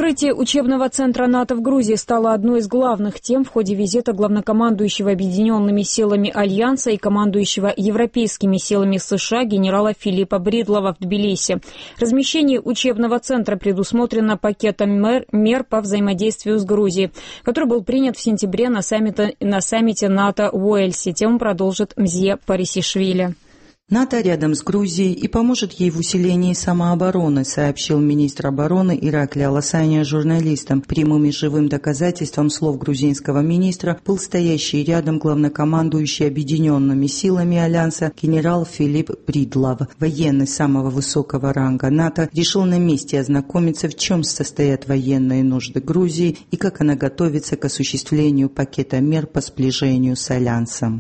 Открытие учебного центра НАТО в Грузии стало одной из главных тем в ходе визита главнокомандующего Объединенными силами Альянса и командующего Европейскими силами США генерала Филиппа Бридлова в Тбилиси. Размещение учебного центра предусмотрено пакетом мер по взаимодействию с Грузией, который был принят в сентябре на саммите НАТО в Уэльсе. Тему продолжит Мзье Парисишвили. НАТО рядом с Грузией и поможет ей в усилении самообороны, сообщил министр обороны Иракли Аласания журналистам. Прямым и живым доказательством слов грузинского министра был стоящий рядом главнокомандующий Объединенными силами Альянса генерал Филипп Бридлов. Военный самого высокого ранга НАТО решил на месте ознакомиться, в чем состоят военные нужды Грузии и как она готовится к осуществлению пакета мер по сближению с Альянсом.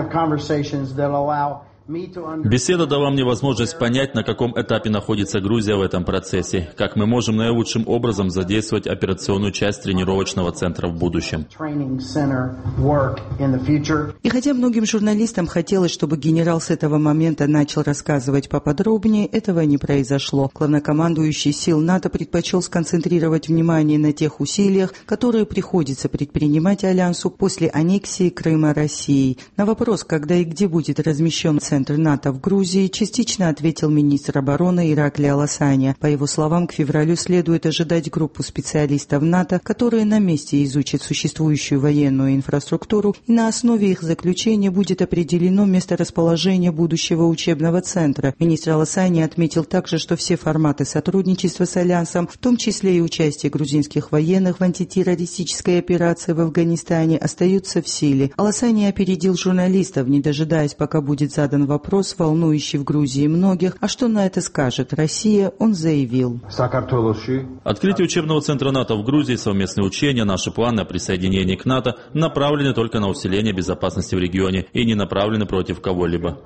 Беседа дала мне возможность понять, на каком этапе находится Грузия в этом процессе, как мы можем наилучшим образом задействовать операционную часть тренировочного центра в будущем. И хотя многим журналистам хотелось, чтобы генерал с этого момента начал рассказывать поподробнее, этого не произошло. Главнокомандующий сил НАТО предпочел сконцентрировать внимание на тех усилиях, которые приходится предпринимать Альянсу после аннексии Крыма Россией. На вопрос, когда и где будет размещен Центр НАТО в Грузии, частично ответил министр обороны Иракли Аласания. По его словам, к февралю следует ожидать группу специалистов НАТО, которые на месте изучат существующую военную инфраструктуру, и на основе их заключения будет определено месторасположение будущего учебного центра. Министр Аласания отметил также, что все форматы сотрудничества с Альянсом, в том числе и участие грузинских военных в антитеррористической операции в Афганистане, остаются в силе. Аласания опередил журналистов, не дожидаясь, пока будет задан вопрос, волнующий в Грузии многих. А что на это скажет Россия, он заявил. Открытие учебного центра НАТО в Грузии, совместные учения, наши планы о присоединении к НАТО направлены только на усиление безопасности в регионе и не направлены против кого-либо.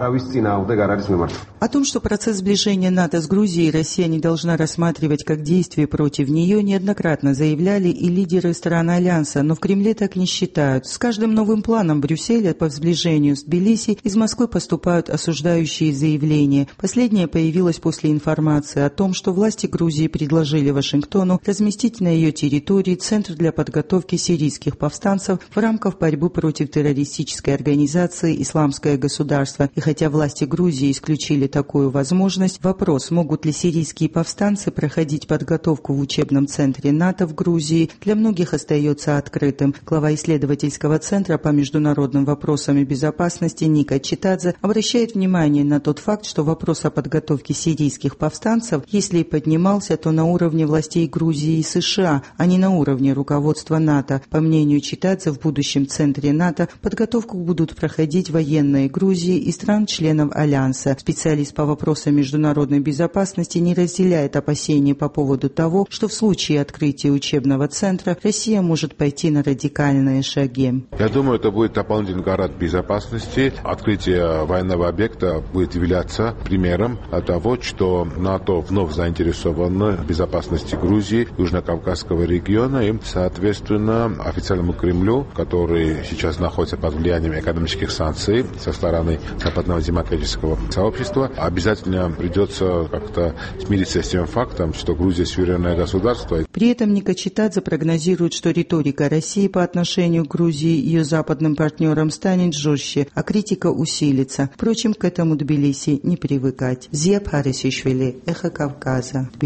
О том, что процесс сближения НАТО с Грузией Россия не должна рассматривать как действие против нее, неоднократно заявляли и лидеры стран Альянса, но в Кремле так не считают. С каждым новым планом Брюсселя по сближению с Тбилиси из Москвы поступают осуждающие заявления. Последнее появилось после информации о том, что власти Грузии предложили Вашингтону разместить на ее территории Центр для подготовки сирийских повстанцев в рамках борьбы против террористической организации «Исламское государство». И хотя власти Грузии исключили такую возможность, вопрос, могут ли сирийские повстанцы проходить подготовку в учебном центре НАТО в Грузии, для многих остается открытым. Глава исследовательского центра по международным вопросам и безопасности Ника Читадзе обращает внимание на тот факт, что вопрос о подготовке сирийских повстанцев, если и поднимался, то на уровне властей Грузии и США, а не на уровне руководства НАТО. По мнению Читадзе, в будущем центре НАТО подготовку будут проходить военные Грузии и стран-членов Альянса. Специалист по вопросам международной безопасности не разделяет опасений по поводу того, что в случае открытия учебного центра Россия может пойти на радикальные шаги. Я думаю, это будет дополнительный гарант безопасности. Открытие военного объекта будет являться примером того, что НАТО вновь заинтересовано в безопасности Грузии, Южно-Кавказского региона и, соответственно, официальному Кремлю, который сейчас находится под влиянием экономических санкций со стороны западного демократического сообщества, обязательно придется как-то смириться с тем фактом, что Грузия суверенное государство. При этом Ника Читадзе прогнозирует, что риторика России по отношению к Грузии и ее западным партнерам станет жестче, а критика усилится. Впрочем, к этому Тбилиси не привыкать. Мзье Парисишвили, Эхо Кавказа.